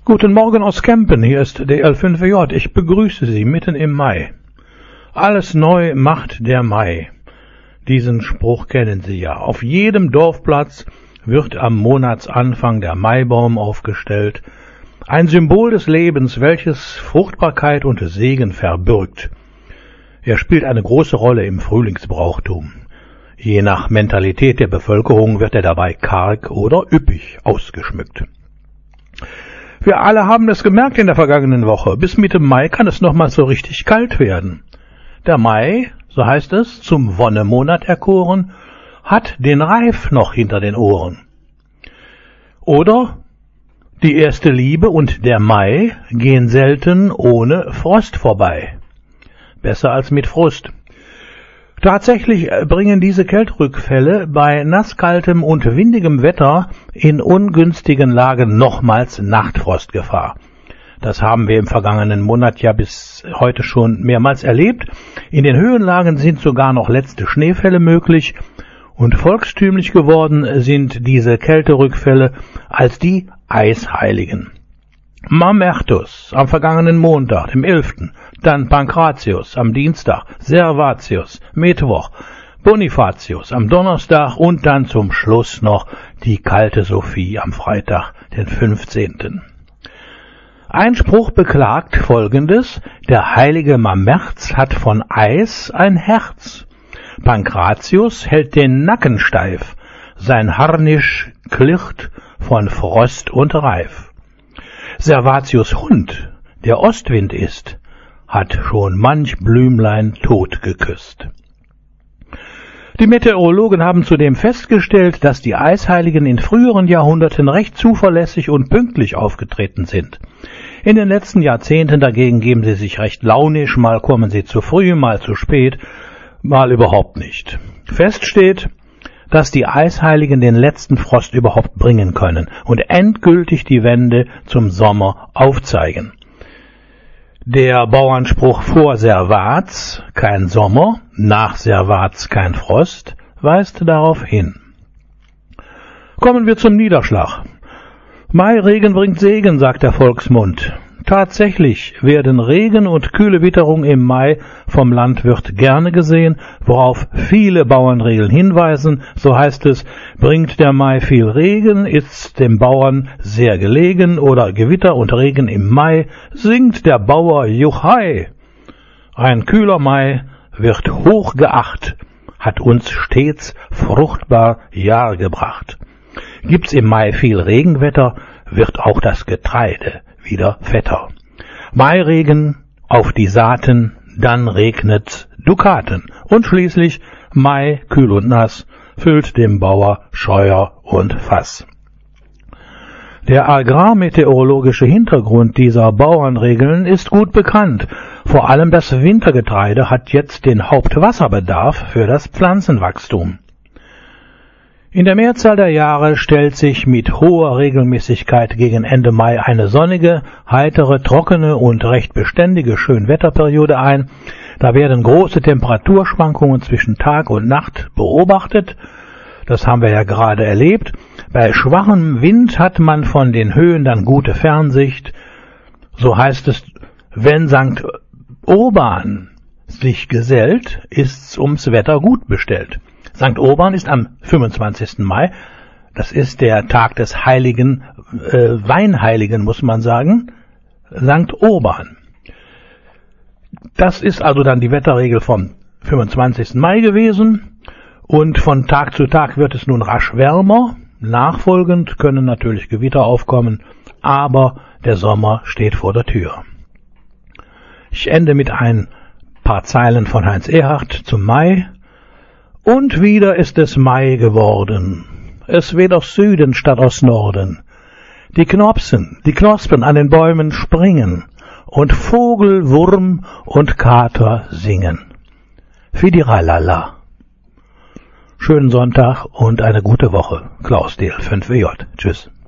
Guten Morgen aus Kempen, hier ist DL5J. Ich begrüße Sie mitten im Mai. Alles neu macht der Mai. Diesen Spruch kennen Sie ja. Auf jedem Dorfplatz wird am Monatsanfang der Maibaum aufgestellt. Ein Symbol des Lebens, welches Fruchtbarkeit und Segen verbirgt. Er spielt eine große Rolle im Frühlingsbrauchtum. Je nach Mentalität der Bevölkerung wird er dabei karg oder üppig ausgeschmückt. Wir alle haben es gemerkt in der vergangenen Woche. Bis Mitte Mai kann es nochmal so richtig kalt werden. Der Mai, so heißt es, zum Wonnemonat erkoren, hat den Reif noch hinter den Ohren. Oder die erste Liebe und der Mai gehen selten ohne Frost vorbei. Besser als mit Frust. Tatsächlich bringen diese Kälterückfälle bei nasskaltem und windigem Wetter in ungünstigen Lagen nochmals Nachtfrostgefahr. Das haben wir im vergangenen Monat ja bis heute schon mehrmals erlebt. In den Höhenlagen sind sogar noch letzte Schneefälle möglich und volkstümlich geworden sind diese Kälterückfälle als die Eisheiligen. Mamertus am vergangenen Montag, dem 11., dann Pankratius am Dienstag, Servatius, Mittwoch, Bonifatius am Donnerstag und dann zum Schluss noch die kalte Sophie am Freitag, den 15. Ein Spruch beklagt Folgendes: Der heilige Mamerz hat von Eis ein Herz. Pankratius hält den Nacken steif, sein Harnisch klirrt von Frost und Reif. Servatius Hund, der Ostwind ist, hat schon manch Blümlein tot geküsst. Die Meteorologen haben zudem festgestellt, dass die Eisheiligen in früheren Jahrhunderten recht zuverlässig und pünktlich aufgetreten sind. In den letzten Jahrzehnten dagegen geben sie sich recht launisch, mal kommen sie zu früh, mal zu spät, mal überhaupt nicht. Fest steht, dass die Eisheiligen den letzten Frost überhaupt bringen können und endgültig die Wende zum Sommer aufzeigen. Der Bauernspruch vor Servats kein Sommer, nach Servats kein Frost weist darauf hin. Kommen wir zum Niederschlag. Mairegen bringt Segen, sagt der Volksmund. Tatsächlich werden Regen und kühle Witterung im Mai vom Landwirt gerne gesehen, worauf viele Bauernregeln hinweisen. So heißt es: Bringt der Mai viel Regen, ist's dem Bauern sehr gelegen, oder Gewitter und Regen im Mai, singt der Bauer Juchhei. Ein kühler Mai wird hoch geacht, hat uns stets fruchtbar Jahr gebracht. Gibt's im Mai viel Regenwetter, wird auch das Getreide wieder fetter. Mairegen auf die Saaten, dann regnet's Dukaten. Und schließlich Mai, kühl und nass, füllt dem Bauer Scheuer und Fass. Der agrarmeteorologische Hintergrund dieser Bauernregeln ist gut bekannt. Vor allem das Wintergetreide hat jetzt den Hauptwasserbedarf für das Pflanzenwachstum. In der Mehrzahl der Jahre stellt sich mit hoher Regelmäßigkeit gegen Ende Mai eine sonnige, heitere, trockene und recht beständige Schönwetterperiode ein. Da werden große Temperaturschwankungen zwischen Tag und Nacht beobachtet. Das haben wir ja gerade erlebt. Bei schwachem Wind hat man von den Höhen dann gute Fernsicht. So heißt es, wenn St. Urban sich gesellt, ist's ums Wetter gut bestellt. St. Urban ist am 25. Mai, das ist der Tag des Heiligen, Weinheiligen, muss man sagen, St. Urban. Das ist also dann die Wetterregel vom 25. Mai gewesen und von Tag zu Tag wird es nun rasch wärmer. Nachfolgend können natürlich Gewitter aufkommen, aber der Sommer steht vor der Tür. Ich ende mit ein paar Zeilen von Heinz Erhardt zum Mai. Und wieder ist es Mai geworden. Es weht aus Süden statt aus Norden. Die Knospen an den Bäumen springen und Vogel, Wurm und Kater singen. Fidiralala. Schönen Sonntag und eine gute Woche. Klaus DL5WJ. Tschüss.